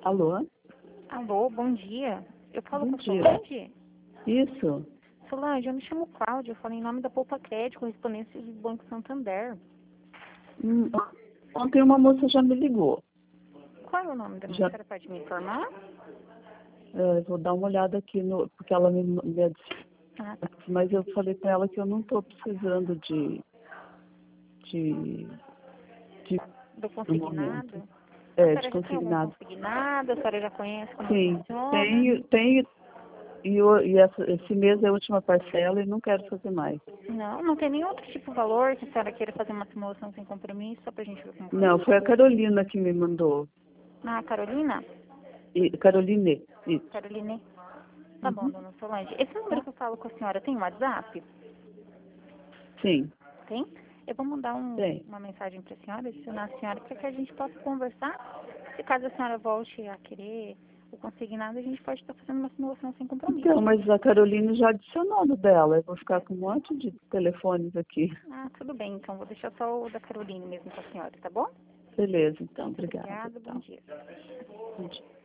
Alô? Alô, bom dia. Eu falo Bom com a dia. Solange? Isso. Solange, eu me chamo Cláudia, eu falo em nome da Poupa Crédito, correspondência do Banco Santander. Hum, Ontem uma moça já me ligou. Qual é o nome da Já, senhora? Pode me informar? vou dar uma olhada aqui, porque ela me adicionou. Ah, tá. Mas eu falei para ela que eu não estou precisando de Do no momento. consignado? A É, de senhora já tem algum consignado. consignado? A senhora já conhece como Sim, funciona? tenho. Esse mês é a última parcela e não quero fazer mais. Não tem nenhum outro tipo de valor que a senhora queira fazer uma simulação sem compromisso, só pra gente ver como Não, foi a funciona? Carolina que me mandou. Ah, Carolina? Caroline, isso. Caroline? Tá bom, Uhum. dona Solange. Esse número que eu falo com a senhora tem WhatsApp? Sim, Tem? Eu vou mandar tem. uma mensagem para a senhora, adicionar a senhora, para que a gente possa conversar. Se caso a senhora volte a querer o consignado, a gente pode estar fazendo uma simulação sem compromisso. Então, mas a Caroline já adicionou no dela. Eu vou ficar com um monte de telefones aqui. Ah, tudo bem, então vou deixar só o da Caroline mesmo com a senhora, tá bom? Beleza, então. Muito Obrigada. obrigada, bom Tá. dia. Bom dia.